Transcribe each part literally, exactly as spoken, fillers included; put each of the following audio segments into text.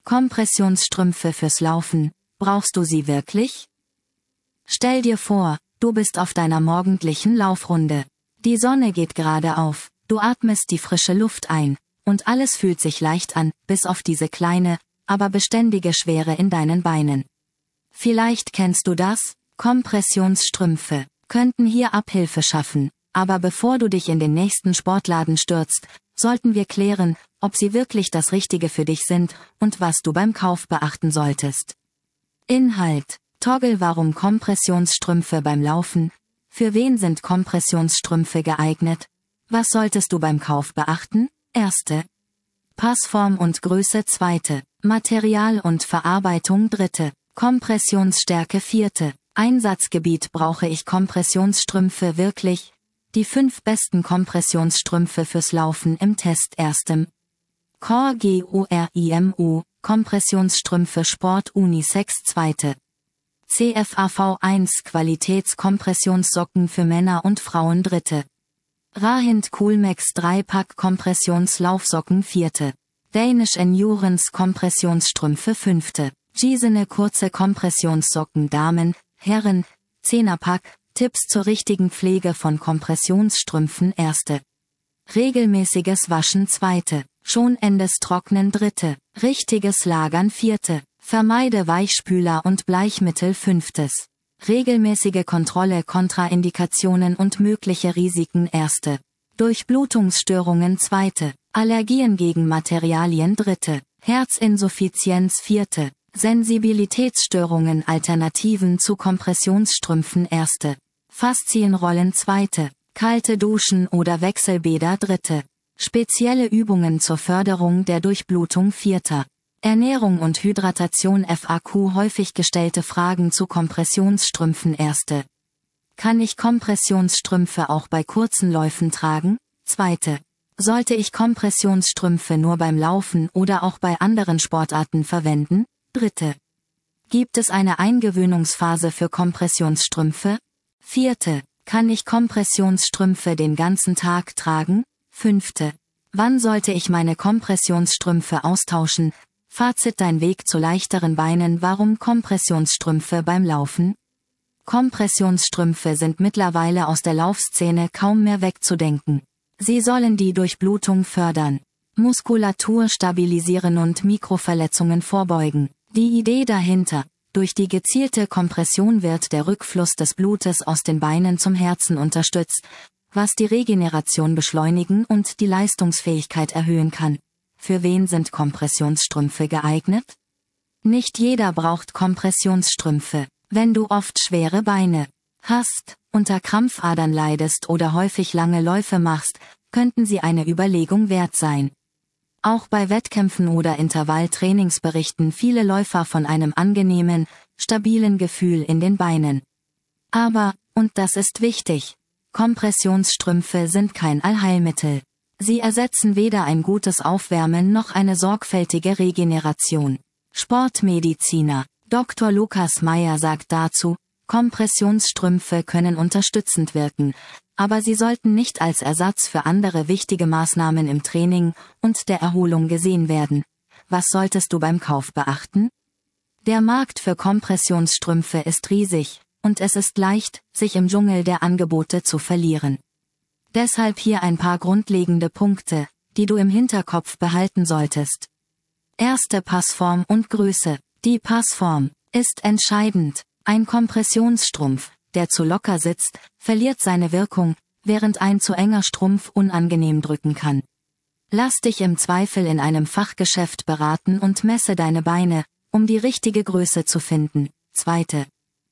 Kompressionsstrümpfe fürs Laufen, brauchst du sie wirklich? Stell dir vor, du bist auf deiner morgendlichen Laufrunde. Die Sonne geht gerade auf, du atmest die frische Luft ein, und alles fühlt sich leicht an, bis auf diese kleine, aber beständige Schwere in deinen Beinen. Vielleicht kennst du das? Kompressionsstrümpfe könnten hier Abhilfe schaffen, aber bevor du dich in den nächsten Sportladen stürzt, sollten wir klären, ob sie wirklich das Richtige für dich sind und was du beim Kauf beachten solltest. Inhalt: Toggle Warum Kompressionsstrümpfe beim Laufen? Für wen sind Kompressionsstrümpfe geeignet? Was solltest du beim Kauf beachten? Erste. Passform und Größe. Zweite. Material und Verarbeitung. Dritte. Kompressionsstärke. Vierte. Einsatzgebiet. Brauche ich Kompressionsstrümpfe wirklich? Die fünf besten Kompressionsstrümpfe fürs Laufen im Test. Erstem. Core GURIMU, Kompressionsstrümpfe Sport Unisex. Zweite. C F A V eins Qualitätskompressionssocken für Männer und Frauen. Dritte. Rahind Coolmax drei Pack Kompressionslaufsocken. Vierte. Danish Endurance Kompressionsstrümpfe. Fünfte. Gisene kurze Kompressionssocken Damen, Herren, zehner Pack. Tipps zur richtigen Pflege von Kompressionsstrümpfen. Erste. Regelmäßiges Waschen. Zweite. Schonendes Trocknen. Dritte. Richtiges Lagern. Vierte. Vermeide Weichspüler und Bleichmittel. Fünftes. Regelmäßige Kontrolle Kontraindikationen und mögliche Risiken. Erste. Durchblutungsstörungen. Zweite. Allergien gegen Materialien. Dritte. Herzinsuffizienz. Vierte. Sensibilitätsstörungen. Alternativen zu Kompressionsstrümpfen. Erste. Faszienrollen. Zweite. Kalte Duschen oder Wechselbäder. Dritte. Spezielle Übungen zur Förderung der Durchblutung. Vierter. Ernährung und Hydratation. F A Q häufig gestellte Fragen zu Kompressionsstrümpfen. Erste. Kann ich Kompressionsstrümpfe auch bei kurzen Läufen tragen? Zweite. Sollte ich Kompressionsstrümpfe nur beim Laufen oder auch bei anderen Sportarten verwenden? Dritte. Gibt es eine Eingewöhnungsphase für Kompressionsstrümpfe? Vierte. Kann ich Kompressionsstrümpfe den ganzen Tag tragen? Fünfte. Wann sollte ich meine Kompressionsstrümpfe austauschen? Fazit: Dein Weg zu leichteren Beinen. Warum Kompressionsstrümpfe beim Laufen? Kompressionsstrümpfe sind mittlerweile aus der Laufszene kaum mehr wegzudenken. Sie sollen die Durchblutung fördern, Muskulatur stabilisieren und Mikroverletzungen vorbeugen. Die Idee dahinter: durch die gezielte Kompression wird der Rückfluss des Blutes aus den Beinen zum Herzen unterstützt, was die Regeneration beschleunigen und die Leistungsfähigkeit erhöhen kann. Für wen sind Kompressionsstrümpfe geeignet? Nicht jeder braucht Kompressionsstrümpfe. Wenn du oft schwere Beine hast, unter Krampfadern leidest oder häufig lange Läufe machst, könnten sie eine Überlegung wert sein. Auch bei Wettkämpfen oder Intervalltrainings berichten viele Läufer von einem angenehmen, stabilen Gefühl in den Beinen. Aber, und das ist wichtig, Kompressionsstrümpfe sind kein Allheilmittel. Sie ersetzen weder ein gutes Aufwärmen noch eine sorgfältige Regeneration. Sportmediziner Doktor Lukas Meyer sagt dazu: Kompressionsstrümpfe können unterstützend wirken, aber sie sollten nicht als Ersatz für andere wichtige Maßnahmen im Training und der Erholung gesehen werden. Was solltest du beim Kauf beachten? Der Markt für Kompressionsstrümpfe ist riesig, und es ist leicht, sich im Dschungel der Angebote zu verlieren. Deshalb hier ein paar grundlegende Punkte, die du im Hinterkopf behalten solltest. Erste. Passform und Größe. Die Passform ist entscheidend. Ein Kompressionsstrumpf, der zu locker sitzt, verliert seine Wirkung, während ein zu enger Strumpf unangenehm drücken kann. Lass dich im Zweifel in einem Fachgeschäft beraten und messe deine Beine, um die richtige Größe zu finden. Zweite.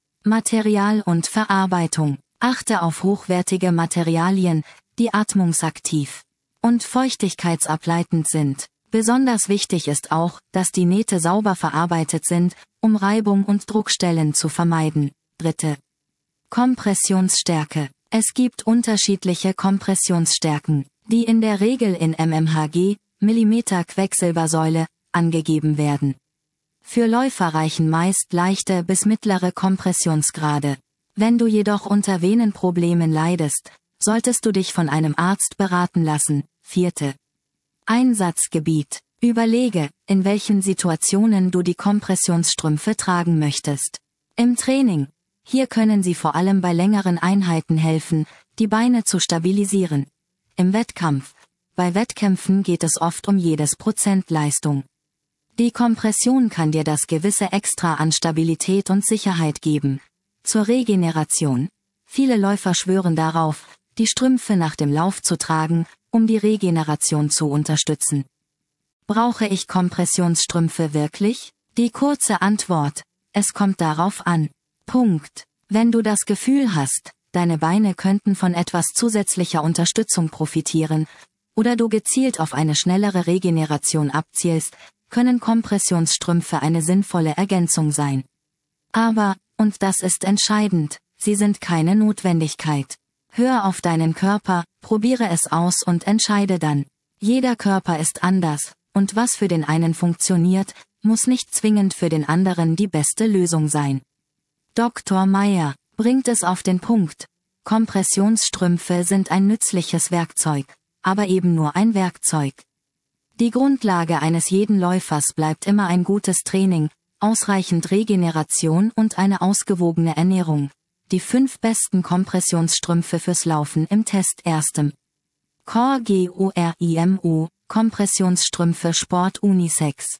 Material und Verarbeitung. Achte auf hochwertige Materialien, die atmungsaktiv und feuchtigkeitsableitend sind. Besonders wichtig ist auch, dass die Nähte sauber verarbeitet sind, um Reibung und Druckstellen zu vermeiden. Dritte. Kompressionsstärke. Es gibt unterschiedliche Kompressionsstärken, die in der Regel in mmHg, Millimeter Quecksilbersäule, angegeben werden. Für Läufer reichen meist leichte bis mittlere Kompressionsgrade. Wenn du jedoch unter Venenproblemen leidest, solltest du dich von einem Arzt beraten lassen. Vierte. Einsatzgebiet. Überlege, in welchen Situationen du die Kompressionsstrümpfe tragen möchtest. Im Training. Hier können sie vor allem bei längeren Einheiten helfen, die Beine zu stabilisieren. Im Wettkampf. Bei Wettkämpfen geht es oft um jedes Prozent Leistung. Die Kompression kann dir das gewisse Extra an Stabilität und Sicherheit geben. Zur Regeneration. Viele Läufer schwören darauf, die Strümpfe nach dem Lauf zu tragen, um die Regeneration zu unterstützen. Brauche ich Kompressionsstrümpfe wirklich? Die kurze Antwort: Es kommt darauf an. Punkt. Wenn du das Gefühl hast, deine Beine könnten von etwas zusätzlicher Unterstützung profitieren, oder du gezielt auf eine schnellere Regeneration abzielst, können Kompressionsstrümpfe eine sinnvolle Ergänzung sein. Aber, und das ist entscheidend, sie sind keine Notwendigkeit. Hör auf deinen Körper, probiere es aus und entscheide dann. Jeder Körper ist anders, und was für den einen funktioniert, muss nicht zwingend für den anderen die beste Lösung sein. Doktor Meyer bringt es auf den Punkt. Kompressionsstrümpfe sind ein nützliches Werkzeug, aber eben nur ein Werkzeug. Die Grundlage eines jeden Läufers bleibt immer ein gutes Training, ausreichend Regeneration und eine ausgewogene Ernährung. Die fünf besten Kompressionsstrümpfe fürs Laufen im Test erstem. CoreGorimo, Kompressionsstrümpfe Sport Unisex.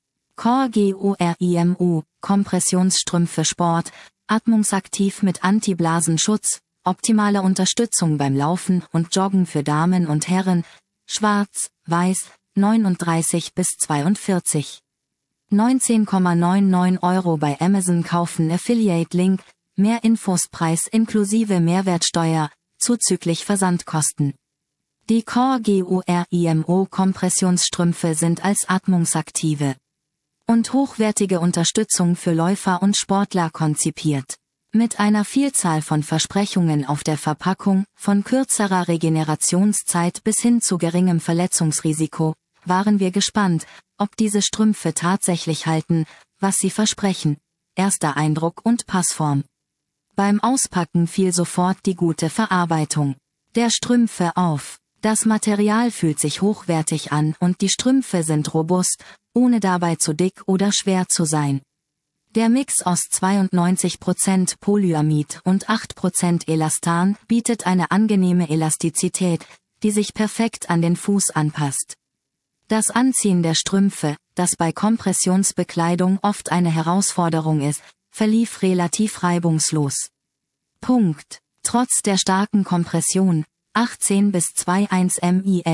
CoreGorimo, Kompressionsstrümpfe Sport, atmungsaktiv mit Anti-Blasenschutz, optimale Unterstützung beim Laufen und Joggen für Damen und Herren, schwarz, weiß, neununddreißig bis zweiundvierzig. neunzehn Komma neunundneunzig Euro bei Amazon kaufen. Affiliate Link, mehr Infos, Preis inklusive Mehrwertsteuer, zuzüglich Versandkosten. Die CoreGorimo Kompressionsstrümpfe sind als atmungsaktive und hochwertige Unterstützung für Läufer und Sportler konzipiert. Mit einer Vielzahl von Versprechungen auf der Verpackung, von kürzerer Regenerationszeit bis hin zu geringem Verletzungsrisiko, waren wir gespannt, ob diese Strümpfe tatsächlich halten, was sie versprechen. Erster Eindruck und Passform. Beim Auspacken fiel sofort die gute Verarbeitung der Strümpfe auf. Das Material fühlt sich hochwertig an und die Strümpfe sind robust, ohne dabei zu dick oder schwer zu sein. Der Mix aus zweiundneunzig Prozent Polyamid und acht Prozent Elastan bietet eine angenehme Elastizität, die sich perfekt an den Fuß anpasst. Das Anziehen der Strümpfe, das bei Kompressionsbekleidung oft eine Herausforderung ist, verlief relativ reibungslos. Punkt. Trotz der starken Kompression, achtzehn bis zweiundzwanzig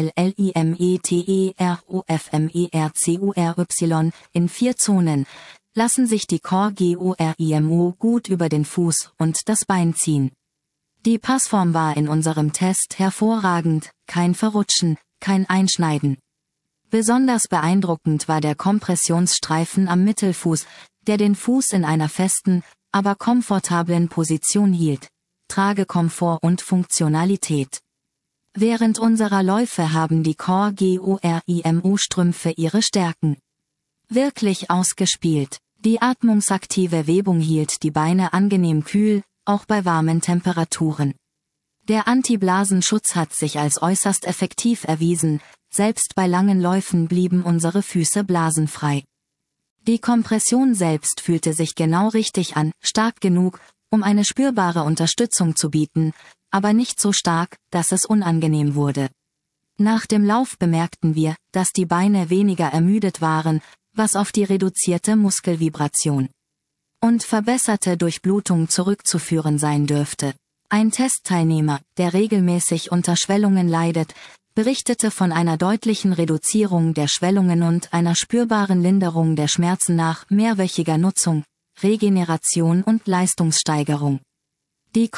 millimeter in vier Zonen, lassen sich die CoreGorimo gut über den Fuß und das Bein ziehen. Die Passform war in unserem Test hervorragend, kein Verrutschen, kein Einschneiden. Besonders beeindruckend war der Kompressionsstreifen am Mittelfuß, der den Fuß in einer festen, aber komfortablen Position hielt. Tragekomfort und Funktionalität. Während unserer Läufe haben die CoreGorimo-Strümpfe ihre Stärken wirklich ausgespielt. Die atmungsaktive Webung hielt die Beine angenehm kühl, auch bei warmen Temperaturen. Der Anti-Blasenschutz hat sich als äußerst effektiv erwiesen, selbst bei langen Läufen blieben unsere Füße blasenfrei. Die Kompression selbst fühlte sich genau richtig an, stark genug, um eine spürbare Unterstützung zu bieten, aber nicht so stark, dass es unangenehm wurde. Nach dem Lauf bemerkten wir, dass die Beine weniger ermüdet waren, was auf die reduzierte Muskelvibration und verbesserte Durchblutung zurückzuführen sein dürfte. Ein Testteilnehmer, der regelmäßig unter Schwellungen leidet, berichtete von einer deutlichen Reduzierung der Schwellungen und einer spürbaren Linderung der Schmerzen nach mehrwöchiger Nutzung, Regeneration und Leistungssteigerung. Die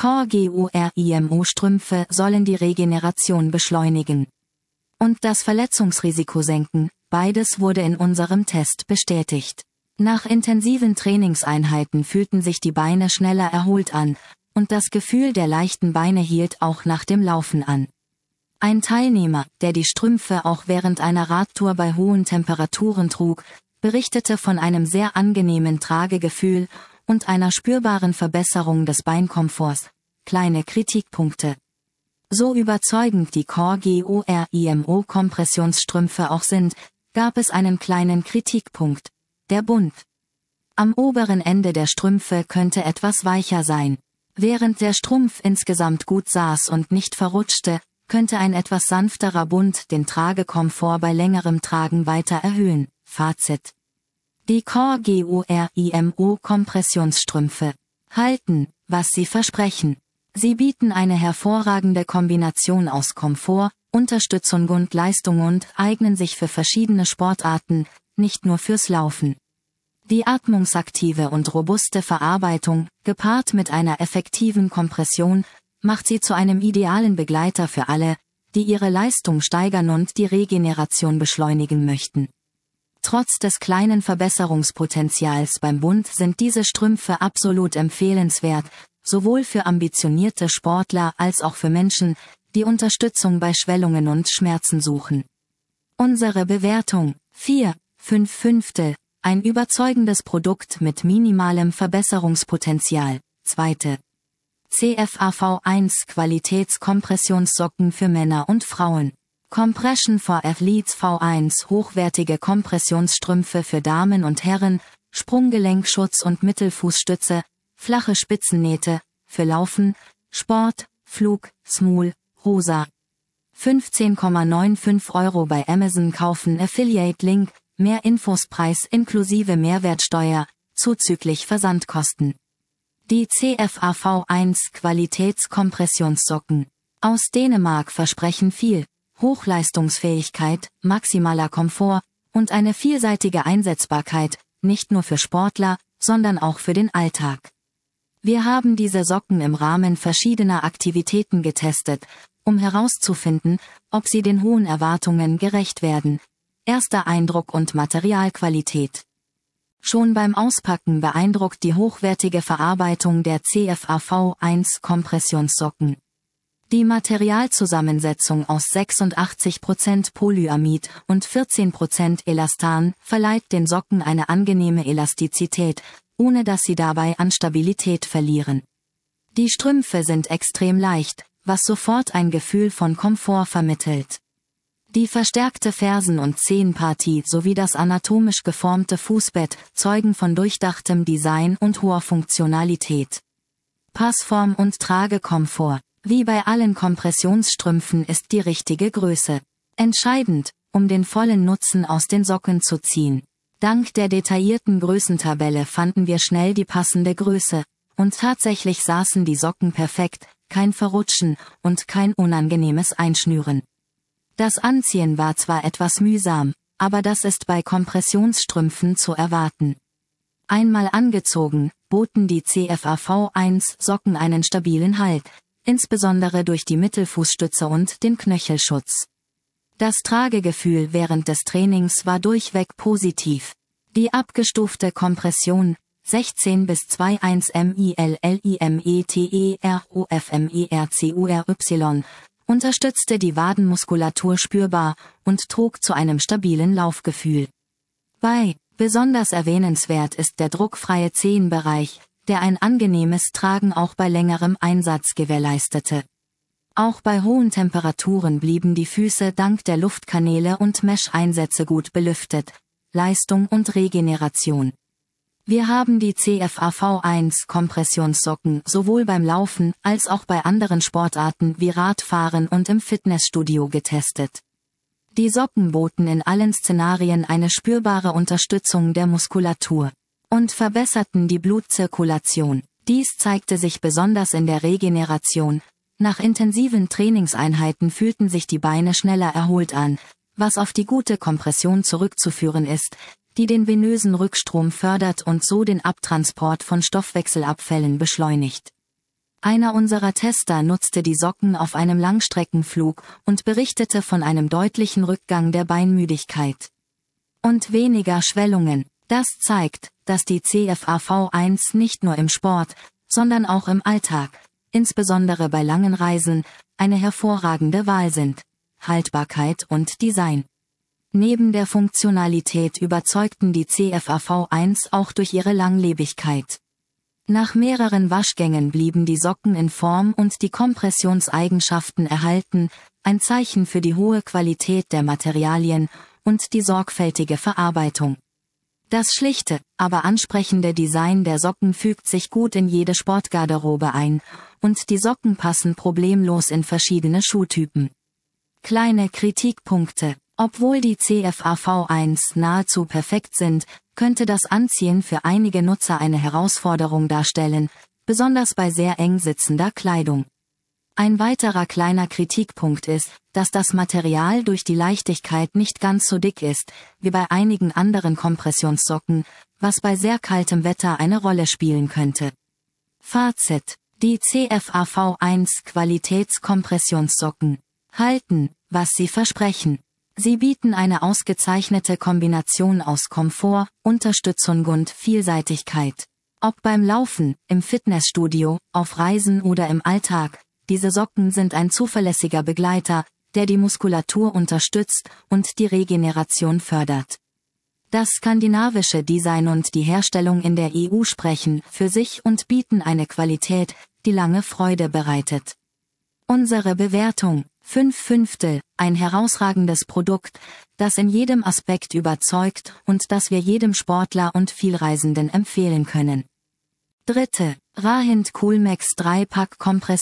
CoreGorimo-Strümpfe sollen die Regeneration beschleunigen und das Verletzungsrisiko senken. Beides wurde in unserem Test bestätigt. Nach intensiven Trainingseinheiten fühlten sich die Beine schneller erholt an, und das Gefühl der leichten Beine hielt auch nach dem Laufen an. Ein Teilnehmer, der die Strümpfe auch während einer Radtour bei hohen Temperaturen trug, berichtete von einem sehr angenehmen Tragegefühl und einer spürbaren Verbesserung des Beinkomforts. Kleine Kritikpunkte. So überzeugend die CoreGorimo-Kompressionsstrümpfe auch sind, gab es einen kleinen Kritikpunkt: der Bund. Am oberen Ende der Strümpfe könnte etwas weicher sein. Während der Strumpf insgesamt gut saß und nicht verrutschte, könnte ein etwas sanfterer Bund den Tragekomfort bei längerem Tragen weiter erhöhen. Fazit: Die Core GURIMO Kompressionsstrümpfe halten, was sie versprechen. Sie bieten eine hervorragende Kombination aus Komfort, Unterstützung und Leistung und eignen sich für verschiedene Sportarten, nicht nur fürs Laufen. Die atmungsaktive und robuste Verarbeitung, gepaart mit einer effektiven Kompression, macht sie zu einem idealen Begleiter für alle, die ihre Leistung steigern und die Regeneration beschleunigen möchten. Trotz des kleinen Verbesserungspotenzials beim Bund sind diese Strümpfe absolut empfehlenswert, sowohl für ambitionierte Sportler als auch für Menschen, die Unterstützung bei Schwellungen und Schmerzen suchen. Unsere Bewertung: vier, fünf Fünftel, ein überzeugendes Produkt mit minimalem Verbesserungspotenzial. Zweite. C F A V eins Qualitätskompressionssocken für Männer und Frauen. Compression for Athletes V eins hochwertige Kompressionsstrümpfe für Damen und Herren, Sprunggelenkschutz und Mittelfußstütze, flache Spitzennähte, für Laufen, Sport, Flug, Smul, rosa. fünfzehn Komma fünfundneunzig Euro bei Amazon kaufen. Affiliate Link, mehr Infos, Preis inklusive Mehrwertsteuer, zuzüglich Versandkosten. Die C F A V eins Qualitätskompressionssocken aus Dänemark versprechen viel: Hochleistungsfähigkeit, maximaler Komfort und eine vielseitige Einsetzbarkeit, nicht nur für Sportler, sondern auch für den Alltag. Wir haben diese Socken im Rahmen verschiedener Aktivitäten getestet, um herauszufinden, ob sie den hohen Erwartungen gerecht werden. Erster Eindruck und Materialqualität. Schon beim Auspacken beeindruckt die hochwertige Verarbeitung der C F A V eins Kompressionssocken. Die Materialzusammensetzung aus sechsundachtzig Prozent Polyamid und vierzehn Prozent Elastan verleiht den Socken eine angenehme Elastizität, ohne dass sie dabei an Stabilität verlieren. Die Strümpfe sind extrem leicht, was sofort ein Gefühl von Komfort vermittelt. Die verstärkte Fersen- und Zehenpartie sowie das anatomisch geformte Fußbett zeugen von durchdachtem Design und hoher Funktionalität. Passform und Tragekomfort. Wie bei allen Kompressionsstrümpfen ist die richtige Größe entscheidend, um den vollen Nutzen aus den Socken zu ziehen. Dank der detaillierten Größentabelle fanden wir schnell die passende Größe, und tatsächlich saßen die Socken perfekt, kein Verrutschen und kein unangenehmes Einschnüren. Das Anziehen war zwar etwas mühsam, aber das ist bei Kompressionsstrümpfen zu erwarten. Einmal angezogen, boten die C F A V eins Socken einen stabilen Halt, insbesondere durch die Mittelfußstütze und den Knöchelschutz. Das Tragegefühl während des Trainings war durchweg positiv. Die abgestufte Kompression sechzehn bis zweiundzwanzig Millimeter unterstützte die Wadenmuskulatur spürbar und trug zu einem stabilen Laufgefühl bei. Besonders erwähnenswert ist der druckfreie Zehenbereich, der ein angenehmes Tragen auch bei längerem Einsatz gewährleistete. Auch bei hohen Temperaturen blieben die Füße dank der Luftkanäle und Mesh-Einsätze gut belüftet. Leistung und Regeneration. Wir haben die C F A V eins Kompressionssocken sowohl beim Laufen als auch bei anderen Sportarten wie Radfahren und im Fitnessstudio getestet. Die Socken boten in allen Szenarien eine spürbare Unterstützung der Muskulatur und verbesserten die Blutzirkulation. Dies zeigte sich besonders in der Regeneration. Nach intensiven Trainingseinheiten fühlten sich die Beine schneller erholt an, was auf die gute Kompression zurückzuführen ist, die den venösen Rückstrom fördert und so den Abtransport von Stoffwechselabfällen beschleunigt. Einer unserer Tester nutzte die Socken auf einem Langstreckenflug und berichtete von einem deutlichen Rückgang der Beinmüdigkeit und weniger Schwellungen. Das zeigt, dass die C F A V eins nicht nur im Sport, sondern auch im Alltag, insbesondere bei langen Reisen, eine hervorragende Wahl sind. Haltbarkeit und Design. Neben der Funktionalität überzeugten die C F A V eins auch durch ihre Langlebigkeit. Nach mehreren Waschgängen blieben die Socken in Form und die Kompressionseigenschaften erhalten, ein Zeichen für die hohe Qualität der Materialien und die sorgfältige Verarbeitung. Das schlichte, aber ansprechende Design der Socken fügt sich gut in jede Sportgarderobe ein, und die Socken passen problemlos in verschiedene Schuhtypen. Kleine Kritikpunkte: Obwohl die C F A V eins nahezu perfekt sind, könnte das Anziehen für einige Nutzer eine Herausforderung darstellen, besonders bei sehr eng sitzender Kleidung. Ein weiterer kleiner Kritikpunkt ist, dass das Material durch die Leichtigkeit nicht ganz so dick ist, wie bei einigen anderen Kompressionssocken, was bei sehr kaltem Wetter eine Rolle spielen könnte. Fazit: Die C F A V eins Qualitätskompressionssocken halten, was sie versprechen. Sie bieten eine ausgezeichnete Kombination aus Komfort, Unterstützung und Vielseitigkeit. Ob beim Laufen, im Fitnessstudio, auf Reisen oder im Alltag, diese Socken sind ein zuverlässiger Begleiter, der die Muskulatur unterstützt und die Regeneration fördert. Das skandinavische Design und die Herstellung in der E U sprechen für sich und bieten eine Qualität, die lange Freude bereitet. Unsere Bewertung: fünf Fünftel, ein herausragendes Produkt, das in jedem Aspekt überzeugt und das wir jedem Sportler und Vielreisenden empfehlen können. Dritte, Rahind Coolmax drei Pack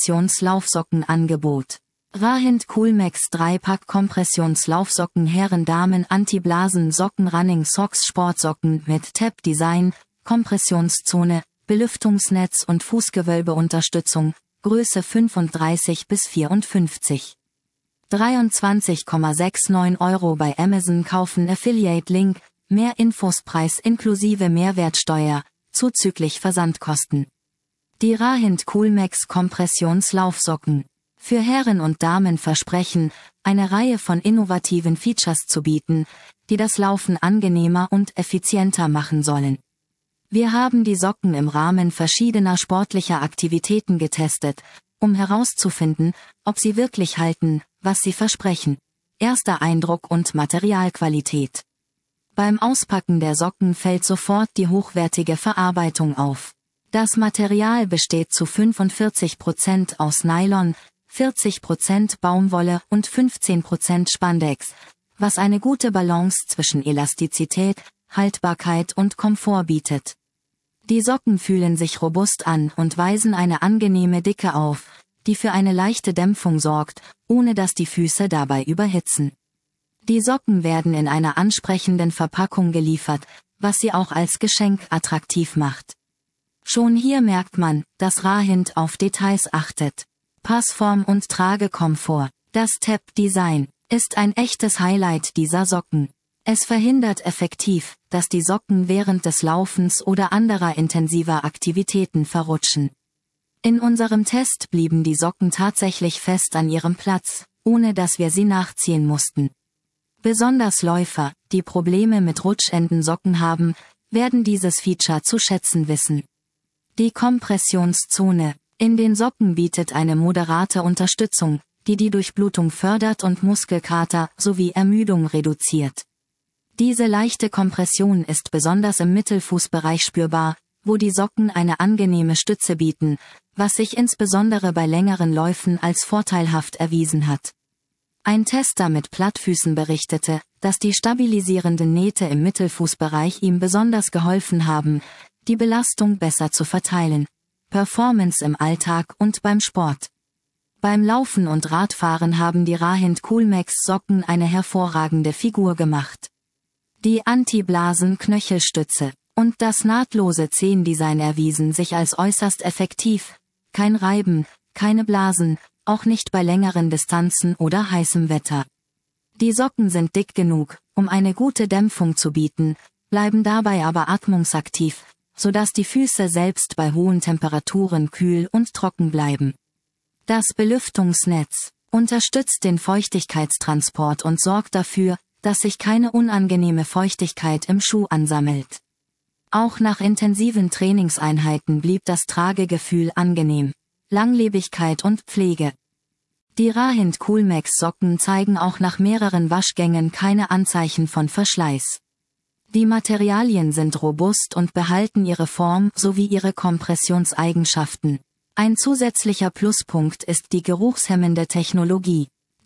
Kompressionslaufsockenangebot. Rahind Coolmax drei Pack Kompressionslaufsocken Herren Damen Anti-Blasen Socken Running Socks Sportsocken mit Tab-Design, Kompressionszone, Belüftungsnetz und Fußgewölbeunterstützung, Größe fünfunddreißig bis vierundfünfzig. dreiundzwanzig Komma neunundsechzig Euro bei Amazon kaufen. Affiliate Link, mehr Infos, Preis inklusive Mehrwertsteuer, zuzüglich Versandkosten. Die Rahind Coolmax Kompressionslaufsocken. Für Herren und Damen versprechen, eine Reihe von innovativen Features zu bieten, die das Laufen angenehmer und effizienter machen sollen. Wir haben die Socken im Rahmen verschiedener sportlicher Aktivitäten getestet, um herauszufinden, ob sie wirklich halten, was sie versprechen. Erster Eindruck und Materialqualität. Beim Auspacken der Socken fällt sofort die hochwertige Verarbeitung auf. Das Material besteht zu fünfundvierzig Prozent aus Nylon, vierzig Prozent Baumwolle und fünfzehn Prozent Spandex, was eine gute Balance zwischen Elastizität, Haltbarkeit und Komfort bietet. Die Socken fühlen sich robust an und weisen eine angenehme Dicke auf, die für eine leichte Dämpfung sorgt, ohne dass die Füße dabei überhitzen. Die Socken werden in einer ansprechenden Verpackung geliefert, was sie auch als Geschenk attraktiv macht. Schon hier merkt man, dass Rahind auf Details achtet. Passform und Tragekomfort. Das Tab-Design ist ein echtes Highlight dieser Socken. Es verhindert effektiv, dass die Socken während des Laufens oder anderer intensiver Aktivitäten verrutschen. In unserem Test blieben die Socken tatsächlich fest an ihrem Platz, ohne dass wir sie nachziehen mussten. Besonders Läufer, die Probleme mit rutschenden Socken haben, werden dieses Feature zu schätzen wissen. Die Kompressionszone in den Socken bietet eine moderate Unterstützung, die die Durchblutung fördert und Muskelkater sowie Ermüdung reduziert. Diese leichte Kompression ist besonders im Mittelfußbereich spürbar, wo die Socken eine angenehme Stütze bieten, was sich insbesondere bei längeren Läufen als vorteilhaft erwiesen hat. Ein Tester mit Plattfüßen berichtete, dass die stabilisierenden Nähte im Mittelfußbereich ihm besonders geholfen haben, die Belastung besser zu verteilen. Performance im Alltag und beim Sport. Beim Laufen und Radfahren haben die Rahind Coolmax Socken eine hervorragende Figur gemacht. Die Anti-Blasen-Knöchelstütze und das nahtlose Zehendesign erwiesen sich als äußerst effektiv. Kein Reiben, keine Blasen, auch nicht bei längeren Distanzen oder heißem Wetter. Die Socken sind dick genug, um eine gute Dämpfung zu bieten, bleiben dabei aber atmungsaktiv, sodass die Füße selbst bei hohen Temperaturen kühl und trocken bleiben. Das Belüftungsnetz unterstützt den Feuchtigkeitstransport und sorgt dafür, dass sich keine unangenehme Feuchtigkeit im Schuh ansammelt. Auch nach intensiven Trainingseinheiten blieb das Tragegefühl angenehm. Langlebigkeit und Pflege. Die Rahind Coolmax Socken zeigen auch nach mehreren Waschgängen keine Anzeichen von Verschleiß. Die Materialien sind robust und behalten ihre Form sowie ihre Kompressionseigenschaften. Ein zusätzlicher Pluspunkt ist die geruchshemmende Technologie.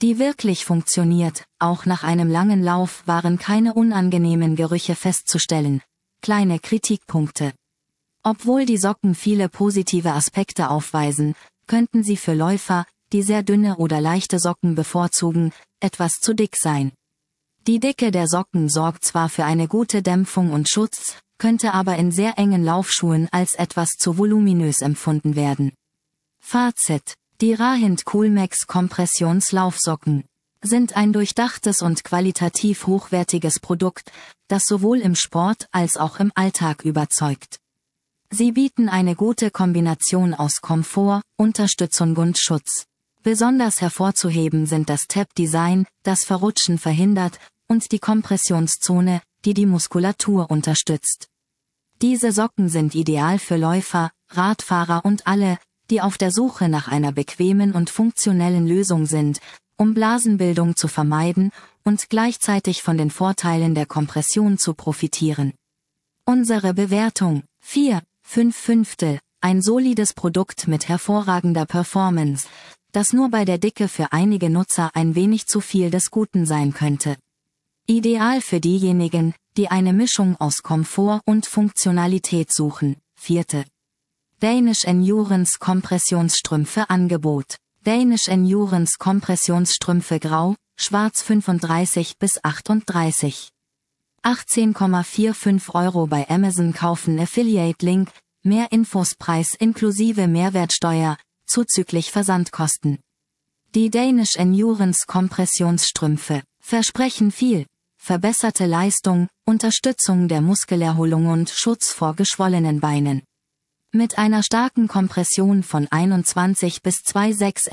die wirklich funktioniert. Auch nach einem langen Lauf waren keine unangenehmen Gerüche festzustellen. Kleine Kritikpunkte. Obwohl die Socken viele positive Aspekte aufweisen, könnten sie für Läufer, die sehr dünne oder leichte Socken bevorzugen, etwas zu dick sein. Die Dicke der Socken sorgt zwar für eine gute Dämpfung und Schutz, könnte aber in sehr engen Laufschuhen als etwas zu voluminös empfunden werden. Fazit: Die Rahint Coolmax Kompressionslaufsocken sind ein durchdachtes und qualitativ hochwertiges Produkt, das sowohl im Sport als auch im Alltag überzeugt. Sie bieten eine gute Kombination aus Komfort, Unterstützung und Schutz. Besonders hervorzuheben sind das Tab-Design, das Verrutschen verhindert, und die Kompressionszone, die die Muskulatur unterstützt. Diese Socken sind ideal für Läufer, Radfahrer und alle, die auf der Suche nach einer bequemen und funktionellen Lösung sind, um Blasenbildung zu vermeiden und gleichzeitig von den Vorteilen der Kompression zu profitieren. Unsere Bewertung: vier, fünf Fünftel, ein solides Produkt mit hervorragender Performance, das nur bei der Dicke für einige Nutzer ein wenig zu viel des Guten sein könnte. Ideal für diejenigen, die eine Mischung aus Komfort und Funktionalität suchen. Vierte. Danish Endurance Kompressionsstrümpfe Angebot. Danish Endurance Kompressionsstrümpfe Grau, Schwarz fünfunddreißig bis achtunddreißig. achtzehn Komma fünfundvierzig Euro bei Amazon kaufen. Affiliate Link. Mehr Infos. Preis inklusive Mehrwertsteuer, zuzüglich Versandkosten. Die Danish Endurance Kompressionsstrümpfe versprechen viel: verbesserte Leistung, Unterstützung der Muskelerholung und Schutz vor geschwollenen Beinen. Mit einer starken Kompression von einundzwanzig bis sechsundzwanzig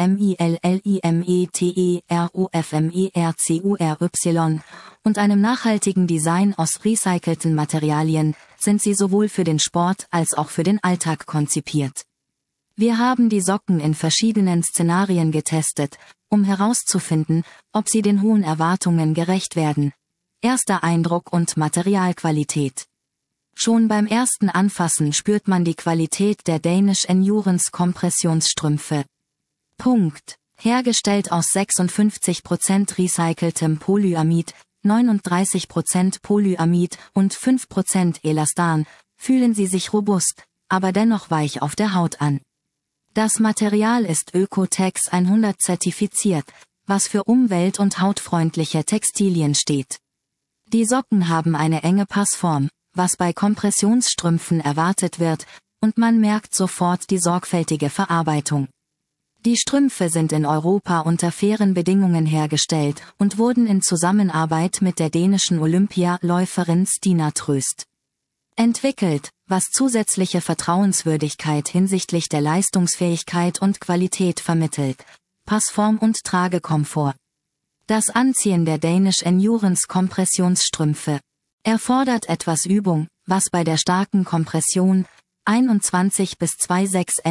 Millimeter und einem nachhaltigen Design aus recycelten Materialien sind sie sowohl für den Sport als auch für den Alltag konzipiert. Wir haben die Socken in verschiedenen Szenarien getestet, um herauszufinden, ob sie den hohen Erwartungen gerecht werden. Erster Eindruck und Materialqualität. Schon beim ersten Anfassen spürt man die Qualität der Danish Endurance Kompressionsstrümpfe. Punkt. Hergestellt aus sechsundfünfzig Prozent recyceltem Polyamid, neununddreißig Prozent Polyamid und fünf Prozent Elastan, fühlen sie sich robust, aber dennoch weich auf der Haut an. Das Material ist Öko-Tex hundert zertifiziert, was für umwelt- und hautfreundliche Textilien steht. Die Socken haben eine enge Passform, was bei Kompressionsstrümpfen erwartet wird, und man merkt sofort die sorgfältige Verarbeitung. Die Strümpfe sind in Europa unter fairen Bedingungen hergestellt und wurden in Zusammenarbeit mit der dänischen Olympialäuferin Stina Trøst entwickelt, was zusätzliche Vertrauenswürdigkeit hinsichtlich der Leistungsfähigkeit und Qualität vermittelt, Passform und Tragekomfort. Das Anziehen der Danish Endurance Kompressionsstrümpfe erfordert etwas Übung, was bei der starken Kompression einundzwanzig bis sechsundzwanzig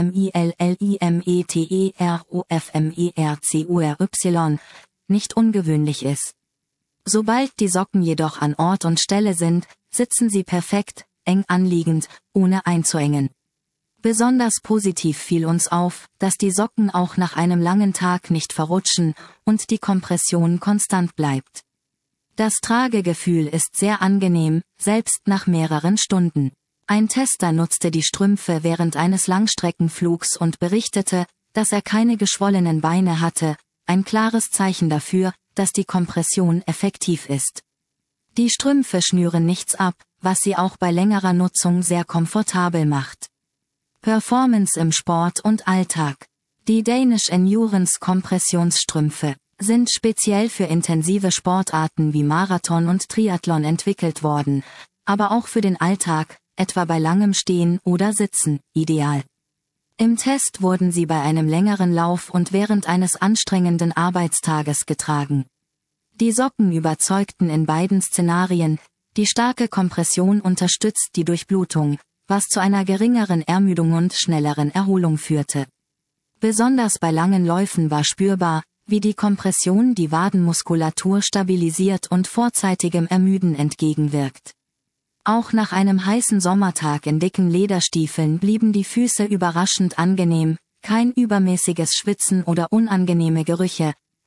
Millimeter nicht ungewöhnlich ist. Sobald die Socken jedoch an Ort und Stelle sind, sitzen sie perfekt, eng anliegend, ohne einzuengen. Besonders positiv fiel uns auf, dass die Socken auch nach einem langen Tag nicht verrutschen und die Kompression konstant bleibt. Das Tragegefühl ist sehr angenehm, selbst nach mehreren Stunden. Ein Tester nutzte die Strümpfe während eines Langstreckenflugs und berichtete, dass er keine geschwollenen Beine hatte, ein klares Zeichen dafür, dass die Kompression effektiv ist. Die Strümpfe schnüren nichts ab, was sie auch bei längerer Nutzung sehr komfortabel macht. Performance im Sport und Alltag. Die Danish Endurance Kompressionsstrümpfe sind speziell für intensive Sportarten wie Marathon und Triathlon entwickelt worden, aber auch für den Alltag, etwa bei langem Stehen oder Sitzen, ideal. Im Test wurden sie bei einem längeren Lauf und während eines anstrengenden Arbeitstages getragen. Die Socken überzeugten in beiden Szenarien, die starke Kompression unterstützt die Durchblutung, was zu einer geringeren Ermüdung und schnelleren Erholung führte. Besonders bei langen Läufen war spürbar, wie die Kompression die Wadenmuskulatur stabilisiert und vorzeitigem Ermüden entgegenwirkt. Auch nach einem heißen Sommertag in dicken Lederstiefeln blieben die Füße überraschend angenehm, kein übermäßiges Schwitzen oder unangenehme Gerüche,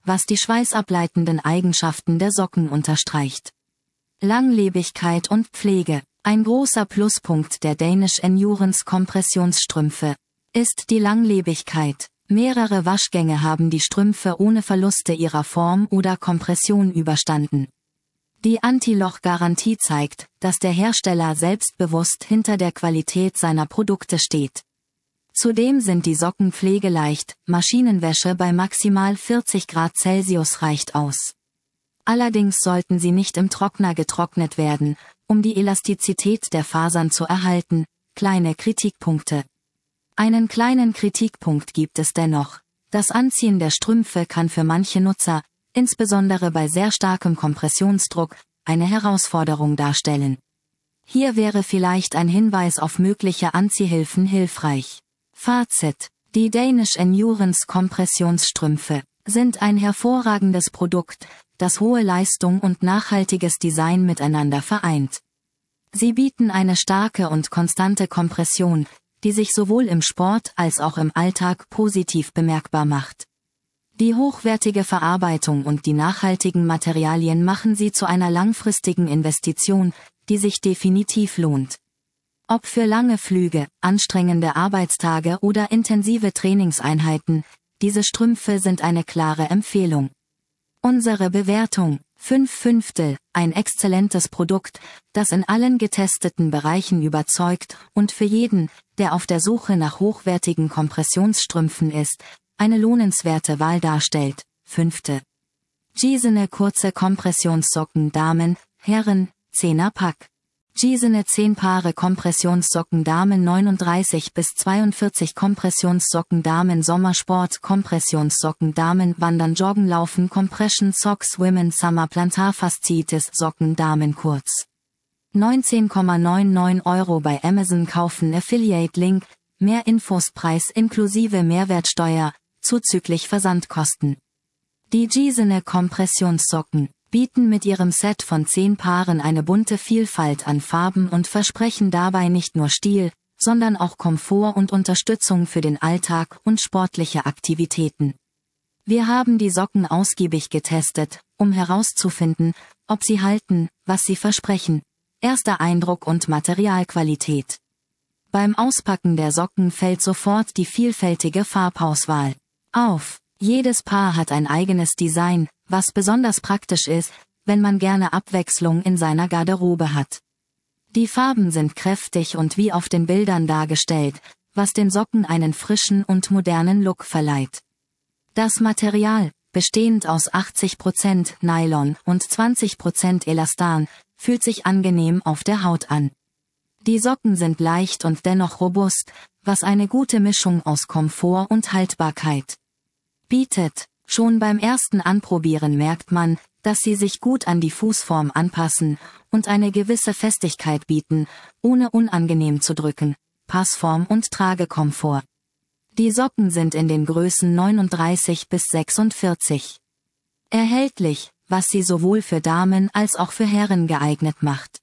was die schweißableitenden Eigenschaften der Socken unterstreicht. Langlebigkeit und Pflege. Ein großer Pluspunkt der Danish Endurance Kompressionsstrümpfe ist die Langlebigkeit. Mehrere Waschgänge haben die Strümpfe ohne Verluste ihrer Form oder Kompression überstanden. Die Anti-Loch-Garantie zeigt, dass der Hersteller selbstbewusst hinter der Qualität seiner Produkte steht. Zudem sind die Socken pflegeleicht, Maschinenwäsche bei maximal vierzig Grad Celsius reicht aus. Allerdings sollten sie nicht im Trockner getrocknet werden, um die Elastizität der Fasern zu erhalten. Kleine Kritikpunkte. Einen kleinen Kritikpunkt gibt es dennoch. Das Anziehen der Strümpfe kann für manche Nutzer, insbesondere bei sehr starkem Kompressionsdruck, eine Herausforderung darstellen. Hier wäre vielleicht ein Hinweis auf mögliche Anziehhilfen hilfreich. Fazit: Die Danish Endurance Kompressionsstrümpfe sind ein hervorragendes Produkt, das hohe Leistung und nachhaltiges Design miteinander vereint. Sie bieten eine starke und konstante Kompression, die sich sowohl im Sport als auch im Alltag positiv bemerkbar macht. Die hochwertige Verarbeitung und die nachhaltigen Materialien machen sie zu einer langfristigen Investition, die sich definitiv lohnt. Ob für lange Flüge, anstrengende Arbeitstage oder intensive Trainingseinheiten, diese Strümpfe sind eine klare Empfehlung. Unsere Bewertung: fünf Fünftel, ein exzellentes Produkt, das in allen getesteten Bereichen überzeugt und für jeden, der auf der Suche nach hochwertigen Kompressionsstrümpfen ist, eine lohnenswerte Wahl darstellt. Fünfte. Gizene kurze Kompressionssocken Damen, Herren, zehner Pack. Gizene zehn Paare Kompressionssocken Damen neununddreißig bis zweiundvierzig Kompressionssocken Damen Sommersport Kompressionssocken Damen Wandern Joggen Laufen Compression Socks Women Summer Plantar Fasciitis Socken Damen kurz. neunzehn Komma neunundneunzig Euro bei Amazon kaufen. Affiliate Link. Mehr Infos. Preis inklusive Mehrwertsteuer, zuzüglich Versandkosten. Die Gizene Kompressionssocken bieten mit ihrem Set von zehn Paaren eine bunte Vielfalt an Farben und versprechen dabei nicht nur Stil, sondern auch Komfort und Unterstützung für den Alltag und sportliche Aktivitäten. Wir haben die Socken ausgiebig getestet, um herauszufinden, ob sie halten, was sie versprechen. Erster Eindruck und Materialqualität. Beim Auspacken der Socken fällt sofort die vielfältige Farbauswahl auf. Jedes Paar hat ein eigenes Design, was besonders praktisch ist, wenn man gerne Abwechslung in seiner Garderobe hat. Die Farben sind kräftig und wie auf den Bildern dargestellt, was den Socken einen frischen und modernen Look verleiht. Das Material, bestehend aus achtzig Prozent Nylon und zwanzig Prozent Elastan, fühlt sich angenehm auf der Haut an. Die Socken sind leicht und dennoch robust, was eine gute Mischung aus Komfort und Haltbarkeit bietet. Schon beim ersten Anprobieren merkt man, dass sie sich gut an die Fußform anpassen und eine gewisse Festigkeit bieten, ohne unangenehm zu drücken. Passform und Tragekomfort. Die Socken sind in den Größen neununddreißig bis sechsundvierzig erhältlich, was sie sowohl für Damen als auch für Herren geeignet macht.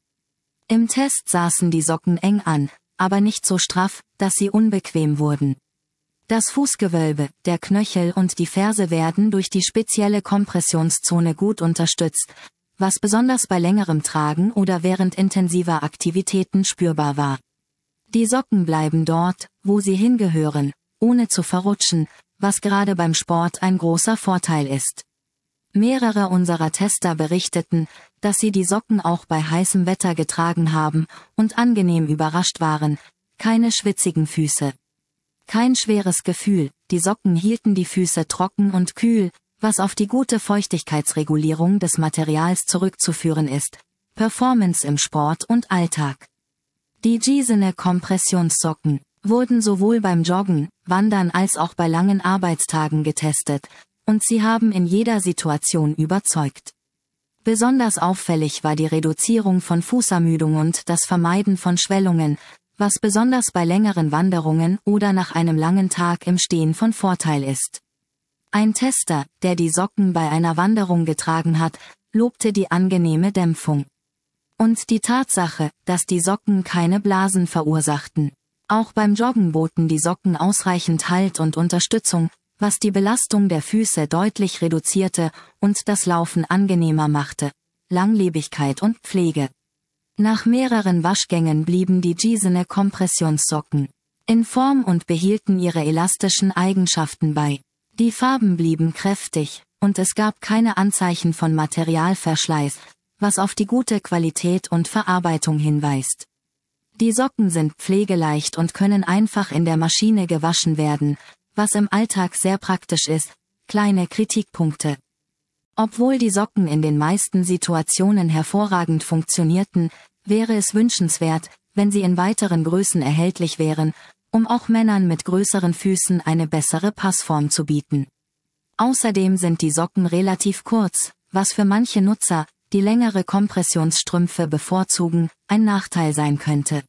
Im Test saßen die Socken eng an, aber nicht so straff, dass sie unbequem wurden. Das Fußgewölbe, der Knöchel und die Ferse werden durch die spezielle Kompressionszone gut unterstützt, was besonders bei längerem Tragen oder während intensiver Aktivitäten spürbar war. Die Socken bleiben dort, wo sie hingehören, ohne zu verrutschen, was gerade beim Sport ein großer Vorteil ist. Mehrere unserer Tester berichteten, dass sie die Socken auch bei heißem Wetter getragen haben und angenehm überrascht waren. Keine schwitzigen Füße. Kein schweres Gefühl, die Socken hielten die Füße trocken und kühl, was auf die gute Feuchtigkeitsregulierung des Materials zurückzuführen ist. Performance im Sport und Alltag. Die Gizene Kompressionssocken wurden sowohl beim Joggen, Wandern als auch bei langen Arbeitstagen getestet, und sie haben in jeder Situation überzeugt. Besonders auffällig war die Reduzierung von Fußermüdung und das Vermeiden von Schwellungen, was besonders bei längeren Wanderungen oder nach einem langen Tag im Stehen von Vorteil ist. Ein Tester, der die Socken bei einer Wanderung getragen hat, lobte die angenehme Dämpfung. Und die Tatsache, dass die Socken keine Blasen verursachten. Auch beim Joggen boten die Socken ausreichend Halt und Unterstützung, was die Belastung der Füße deutlich reduzierte und das Laufen angenehmer machte. Langlebigkeit und Pflege. Nach mehreren Waschgängen blieben die Gissene Kompressionssocken in Form und behielten ihre elastischen Eigenschaften bei. Die Farben blieben kräftig, und es gab keine Anzeichen von Materialverschleiß, was auf die gute Qualität und Verarbeitung hinweist. Die Socken sind pflegeleicht und können einfach in der Maschine gewaschen werden, was im Alltag sehr praktisch ist. Kleine Kritikpunkte. Obwohl die Socken in den meisten Situationen hervorragend funktionierten, wäre es wünschenswert, wenn sie in weiteren Größen erhältlich wären, um auch Männern mit größeren Füßen eine bessere Passform zu bieten. Außerdem sind die Socken relativ kurz, was für manche Nutzer, die längere Kompressionsstrümpfe bevorzugen, ein Nachteil sein könnte.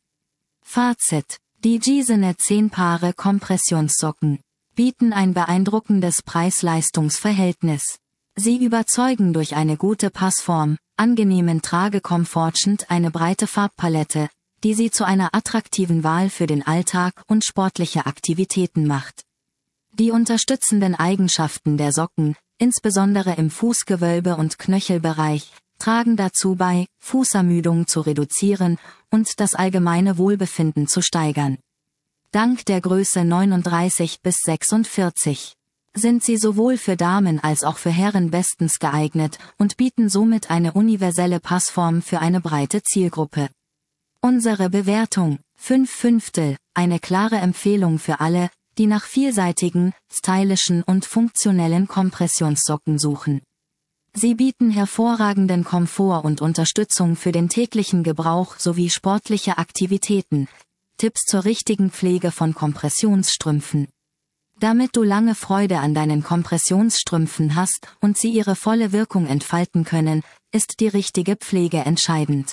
Fazit: Die Gissene zehn Paare Kompressionssocken bieten ein beeindruckendes Preis-Leistungs-Verhältnis. Sie überzeugen durch eine gute Passform, angenehmen Tragekomfort und eine breite Farbpalette, die sie zu einer attraktiven Wahl für den Alltag und sportliche Aktivitäten macht. Die unterstützenden Eigenschaften der Socken, insbesondere im Fußgewölbe und Knöchelbereich, tragen dazu bei, Fußermüdung zu reduzieren und das allgemeine Wohlbefinden zu steigern. Dank der Größe neununddreißig bis sechsundvierzig sind sie sowohl für Damen als auch für Herren bestens geeignet und bieten somit eine universelle Passform für eine breite Zielgruppe. Unsere Bewertung: fünf Fünftel, eine klare Empfehlung für alle, die nach vielseitigen, stylischen und funktionellen Kompressionssocken suchen. Sie bieten hervorragenden Komfort und Unterstützung für den täglichen Gebrauch sowie sportliche Aktivitäten. Tipps zur richtigen Pflege von Kompressionsstrümpfen. Damit du lange Freude an deinen Kompressionsstrümpfen hast und sie ihre volle Wirkung entfalten können, ist die richtige Pflege entscheidend.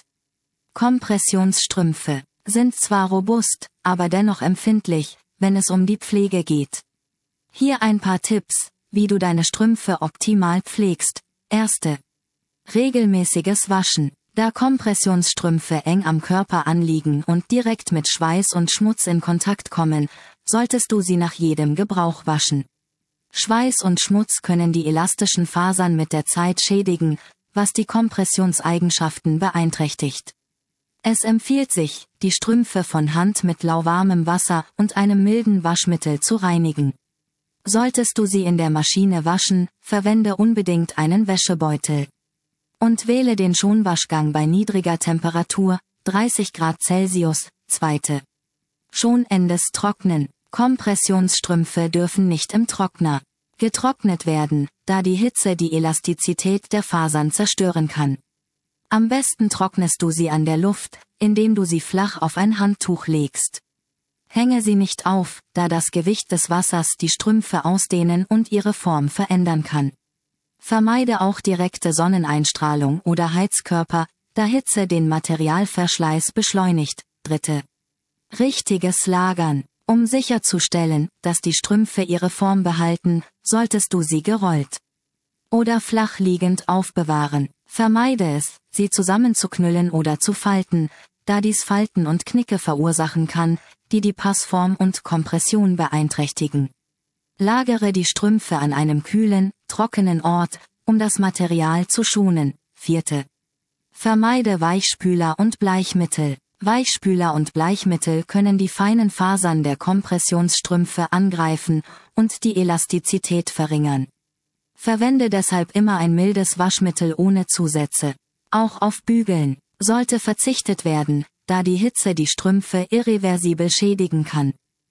Kompressionsstrümpfe sind zwar robust, aber dennoch empfindlich, wenn es um die Pflege geht. Hier ein paar Tipps, wie du deine Strümpfe optimal pflegst. Erste. Regelmäßiges Waschen. Da Kompressionsstrümpfe eng am Körper anliegen und direkt mit Schweiß und Schmutz in Kontakt kommen, solltest du sie nach jedem Gebrauch waschen. Schweiß und Schmutz können die elastischen Fasern mit der Zeit schädigen, was die Kompressionseigenschaften beeinträchtigt. Es empfiehlt sich, die Strümpfe von Hand mit lauwarmem Wasser und einem milden Waschmittel zu reinigen. Solltest du sie in der Maschine waschen, verwende unbedingt einen Wäschebeutel. Und wähle den Schonwaschgang bei niedriger Temperatur, dreißig Grad Celsius. Zweite. Schonendes Trocknen. Kompressionsstrümpfe dürfen nicht im Trockner getrocknet werden, da die Hitze die Elastizität der Fasern zerstören kann. Am besten trocknest du sie an der Luft, indem du sie flach auf ein Handtuch legst. Hänge sie nicht auf, da das Gewicht des Wassers die Strümpfe ausdehnen und ihre Form verändern kann. Vermeide auch direkte Sonneneinstrahlung oder Heizkörper, da Hitze den Materialverschleiß beschleunigt. Dritte. Richtiges Lagern. Um sicherzustellen, dass die Strümpfe ihre Form behalten, solltest du sie gerollt oder flach liegend aufbewahren. Vermeide es, sie zusammenzuknüllen oder zu falten, da dies Falten und Knicke verursachen kann, die die Passform und Kompression beeinträchtigen. Lagere die Strümpfe an einem kühlen, trockenen Ort, um das Material zu schonen. Vierte. Vermeide Weichspüler und Bleichmittel. Weichspüler und Bleichmittel können die feinen Fasern der Kompressionsstrümpfe angreifen und die Elastizität verringern. Verwende deshalb immer ein mildes Waschmittel ohne Zusätze. Auch auf Bügeln sollte verzichtet werden, da die Hitze die Strümpfe irreversibel schädigen kann.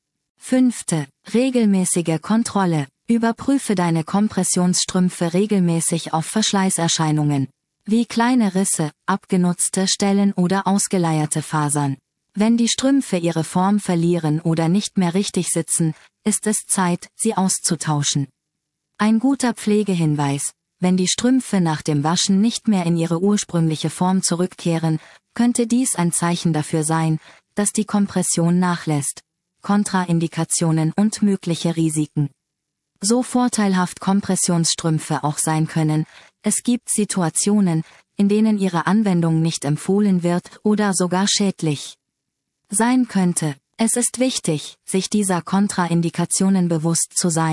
Fünfte. Regelmäßige Kontrolle. Überprüfe deine Kompressionsstrümpfe regelmäßig auf Verschleißerscheinungen, wie kleine Risse, abgenutzte Stellen oder ausgeleierte Fasern. Wenn die Strümpfe ihre Form verlieren oder nicht mehr richtig sitzen, ist es Zeit, sie auszutauschen. Ein guter Pflegehinweis: Wenn die Strümpfe nach dem Waschen nicht mehr in ihre ursprüngliche Form zurückkehren, könnte dies ein Zeichen dafür sein, dass die Kompression nachlässt. Kontraindikationen und mögliche Risiken. So vorteilhaft Kompressionsstrümpfe auch sein können, es gibt Situationen, in denen ihre Anwendung nicht empfohlen wird oder sogar schädlich sein könnte. Es ist wichtig, sich dieser Kontraindikationen bewusst zu sein,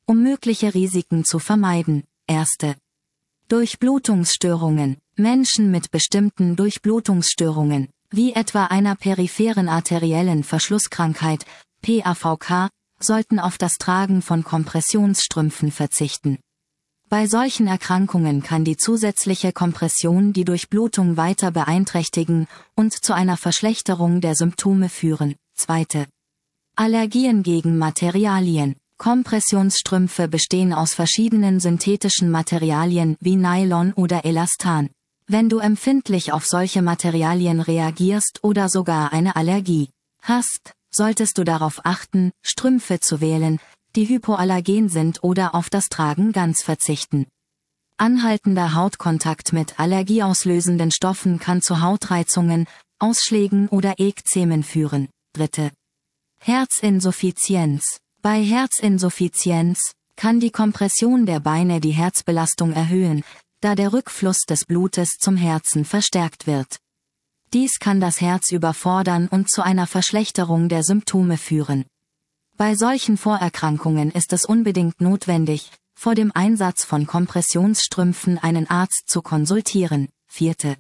Um mögliche Risiken zu vermeiden. Erste. Durchblutungsstörungen. Menschen mit bestimmten Durchblutungsstörungen, wie etwa einer peripheren arteriellen Verschlusskrankheit, P A V K, sollten auf das Tragen von Kompressionsstrümpfen verzichten. Bei solchen Erkrankungen kann die zusätzliche Kompression die Durchblutung weiter beeinträchtigen und zu einer Verschlechterung der Symptome führen. Zweite. Allergien gegen Materialien. Kompressionsstrümpfe bestehen aus verschiedenen synthetischen Materialien wie Nylon oder Elastan. Wenn du empfindlich auf solche Materialien reagierst oder sogar eine Allergie hast, solltest du darauf achten, Strümpfe zu wählen, die hypoallergen sind oder auf das Tragen ganz verzichten. Anhaltender Hautkontakt mit allergieauslösenden Stoffen kann zu Hautreizungen, Ausschlägen oder Ekzemen führen. Dritte. Herzinsuffizienz. Bei Herzinsuffizienz kann die Kompression der Beine die Herzbelastung erhöhen, da der Rückfluss des Blutes zum Herzen verstärkt wird. Dies kann das Herz überfordern und zu einer Verschlechterung der Symptome führen. Bei solchen Vorerkrankungen ist es unbedingt notwendig, vor dem Einsatz von Kompressionsstrümpfen einen Arzt zu konsultieren. Vierte.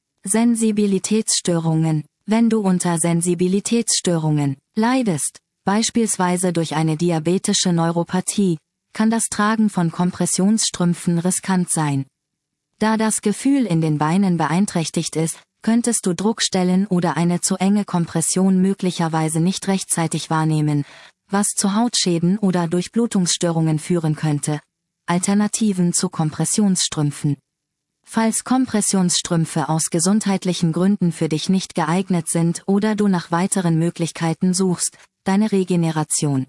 Sensibilitätsstörungen. Wenn du unter Sensibilitätsstörungen leidest, beispielsweise durch eine diabetische Neuropathie, kann das Tragen von Kompressionsstrümpfen riskant sein. Da das Gefühl in den Beinen beeinträchtigt ist, könntest du Druckstellen oder eine zu enge Kompression möglicherweise nicht rechtzeitig wahrnehmen, was zu Hautschäden oder Durchblutungsstörungen führen könnte. Alternativen zu Kompressionsstrümpfen. Falls Kompressionsstrümpfe aus gesundheitlichen Gründen für dich nicht geeignet sind oder du nach weiteren Möglichkeiten suchst, deine Regeneration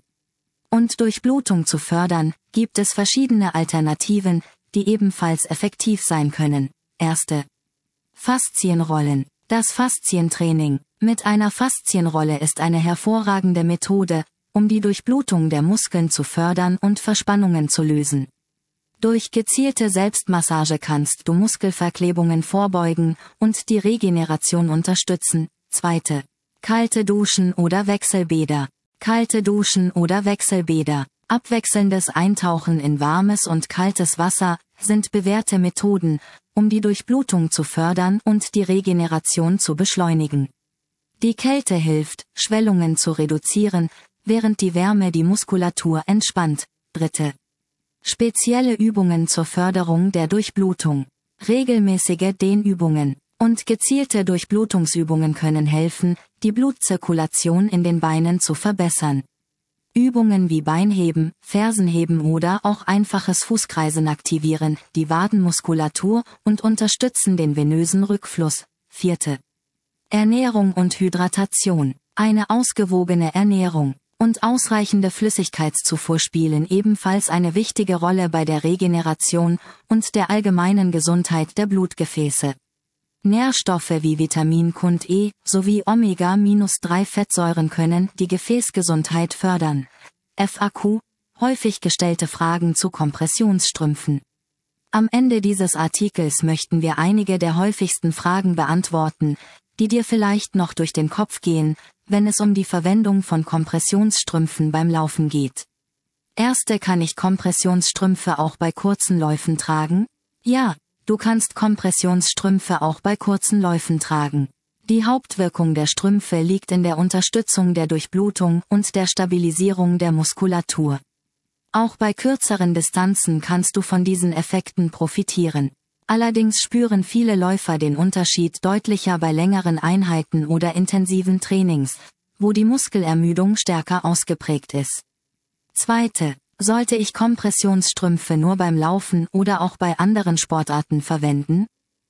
und Durchblutung zu fördern, gibt es verschiedene Alternativen, die ebenfalls effektiv sein können. Erste. Faszienrollen. Das Faszientraining mit einer Faszienrolle ist eine hervorragende Methode, um die Durchblutung der Muskeln zu fördern und Verspannungen zu lösen. Durch gezielte Selbstmassage kannst du Muskelverklebungen vorbeugen und die Regeneration unterstützen. Zweite. Kalte Duschen oder Wechselbäder. Kalte Duschen oder Wechselbäder. Abwechselndes Eintauchen in warmes und kaltes Wasser sind bewährte Methoden, um die Durchblutung zu fördern und die Regeneration zu beschleunigen. Die Kälte hilft, Schwellungen zu reduzieren, während die Wärme die Muskulatur entspannt. Dritte. Spezielle Übungen zur Förderung der Durchblutung. Regelmäßige Dehnübungen und gezielte Durchblutungsübungen können helfen, die Blutzirkulation in den Beinen zu verbessern. Übungen wie Beinheben, Fersenheben oder auch einfaches Fußkreisen aktivieren die Wadenmuskulatur und unterstützen den venösen Rückfluss. Vierte. Ernährung und Hydratation. Eine ausgewogene Ernährung und ausreichende Flüssigkeitszufuhr spielen ebenfalls eine wichtige Rolle bei der Regeneration und der allgemeinen Gesundheit der Blutgefäße. Nährstoffe wie Vitamin K und E sowie Omega drei Fettsäuren können die Gefäßgesundheit fördern. F A Q – häufig gestellte Fragen zu Kompressionsstrümpfen. Am Ende dieses Artikels möchten wir einige der häufigsten Fragen beantworten, die dir vielleicht noch durch den Kopf gehen, wenn es um die Verwendung von Kompressionsstrümpfen beim Laufen geht. Erste: Kann ich Kompressionsstrümpfe auch bei kurzen Läufen tragen? Ja, du kannst Kompressionsstrümpfe auch bei kurzen Läufen tragen. Die Hauptwirkung der Strümpfe liegt in der Unterstützung der Durchblutung und der Stabilisierung der Muskulatur. Auch bei kürzeren Distanzen kannst du von diesen Effekten profitieren. Allerdings spüren viele Läufer den Unterschied deutlicher bei längeren Einheiten oder intensiven Trainings, wo die Muskelermüdung stärker ausgeprägt ist. Zweite: Sollte ich Kompressionsstrümpfe nur beim Laufen oder auch bei anderen Sportarten verwenden?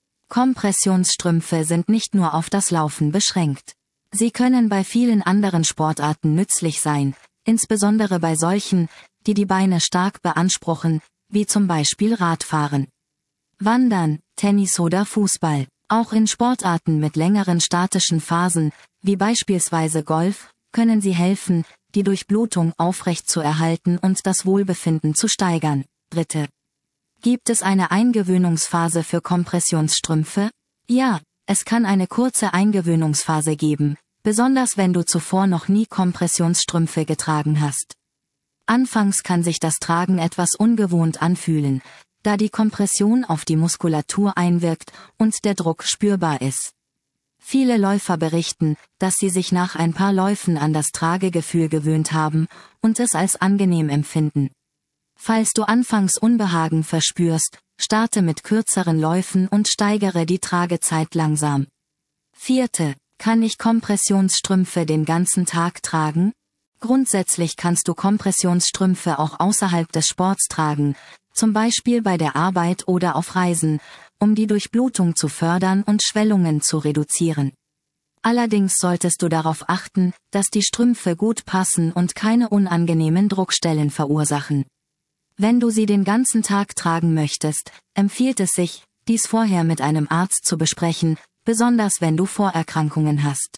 Kompressionsstrümpfe sind nicht nur auf das Laufen beschränkt. Sie können bei vielen anderen Sportarten nützlich sein, insbesondere bei solchen, die die Beine stark beanspruchen, wie zum Beispiel Radfahren, Wandern, Tennis oder Fußball. Auch in Sportarten mit längeren statischen Phasen, wie beispielsweise Golf, können sie helfen, die Durchblutung aufrecht zu erhalten und das Wohlbefinden zu steigern. Dritte: Gibt es eine Eingewöhnungsphase für Kompressionsstrümpfe? Ja, es kann eine kurze Eingewöhnungsphase geben, besonders wenn du zuvor noch nie Kompressionsstrümpfe getragen hast. Anfangs kann sich das Tragen etwas ungewohnt anfühlen, da die Kompression auf die Muskulatur einwirkt und der Druck spürbar ist. Viele Läufer berichten, dass sie sich nach ein paar Läufen an das Tragegefühl gewöhnt haben und es als angenehm empfinden. Falls du anfangs Unbehagen verspürst, starte mit kürzeren Läufen und steigere die Tragezeit langsam. Vierte. Kann ich Kompressionsstrümpfe den ganzen Tag tragen? Grundsätzlich kannst du Kompressionsstrümpfe auch außerhalb des Sports tragen, zum Beispiel bei der Arbeit oder auf Reisen, um die Durchblutung zu fördern und Schwellungen zu reduzieren. Allerdings solltest du darauf achten, dass die Strümpfe gut passen und keine unangenehmen Druckstellen verursachen. Wenn du sie den ganzen Tag tragen möchtest, empfiehlt es sich, dies vorher mit einem Arzt zu besprechen, besonders wenn du Vorerkrankungen hast.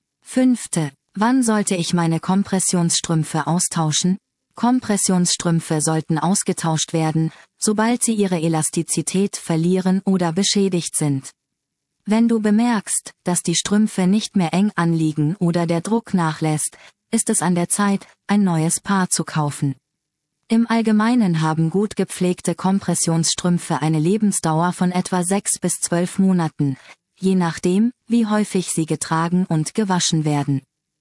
Fünfte. Wann sollte ich meine Kompressionsstrümpfe austauschen? Kompressionsstrümpfe sollten ausgetauscht werden, sobald sie ihre Elastizität verlieren oder beschädigt sind. Wenn du bemerkst, dass die Strümpfe nicht mehr eng anliegen oder der Druck nachlässt, ist es an der Zeit, ein neues Paar zu kaufen. Im Allgemeinen haben gut gepflegte Kompressionsstrümpfe eine Lebensdauer von etwa sechs bis zwölf Monaten, je nachdem, wie häufig sie getragen und gewaschen werden.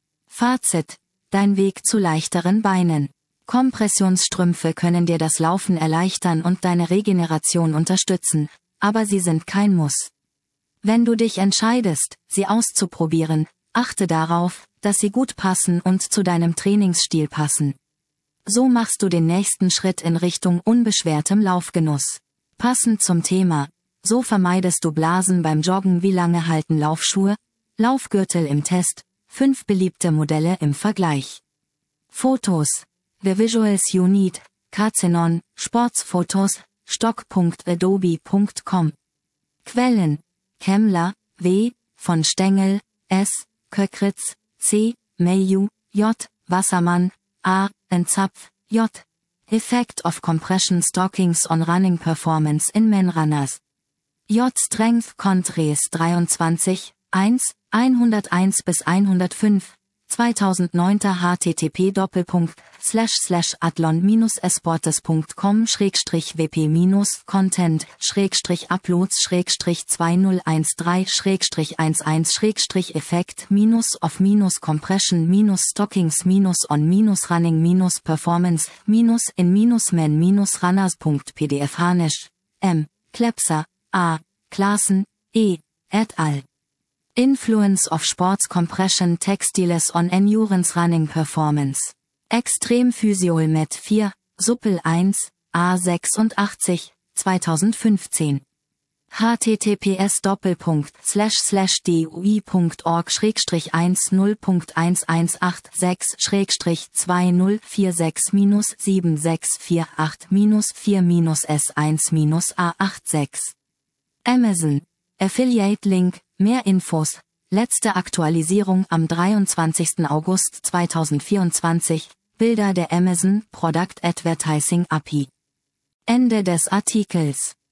Fazit: Dein Weg zu leichteren Beinen. Kompressionsstrümpfe können dir das Laufen erleichtern und deine Regeneration unterstützen, aber sie sind kein Muss. Wenn du dich entscheidest, sie auszuprobieren, achte darauf, dass sie gut passen und zu deinem Trainingsstil passen. So machst du den nächsten Schritt in Richtung unbeschwertem Laufgenuss. Passend zum Thema: So vermeidest du Blasen beim Joggen. Wie lange halten Laufschuhe? Laufgürtel im Test, fünf beliebte Modelle im Vergleich. Fotos: The Visuals You Need, Cazenon, Sportsfotos, stock punkt adobe punkt com. Quellen: Kemmler, W., von Stengel, S., Köckritz, C., Mayu, J., Wassermann, A., Enzapf, J. Effect of Compression Stockings on Running Performance in Men Runners. J. Strength Contrast dreiundzwanzig, eins, hunderteins bis hundertfünf, zweitausendneun http doppelpunkt slash slash athlon minus esportes punkt com schrägstrich wp minus content schrägstrich uploads schrägstrich zweitausenddreizehn schrägstrich elf schrägstrich effekt minus of minus compression minus stockings minus on minus running minus performance minus in minus men minus runners punkt pdf Harnisch, M. Klepser, A. Klaassen, E. et al. Influence of Sports Compression Textiles on Endurance Running Performance. Extrem Physiol Med vier, Suppel eins, A sechsundachtzig, zweitausendfünfzehn. https doppelpunkt slash slash dui punkt org schrägstrich null punkt eins eins acht sechs schrägstrich zwei null vier sechs minus sieben sechs vier acht minus vier minus S eins minus A sechsundachtzig. Amazon. Affiliate Link. Mehr Infos. Letzte Aktualisierung am dreiundzwanzigsten August zweitausendvierundzwanzig. Bilder der Amazon Product Advertising A P I. Ende des Artikels.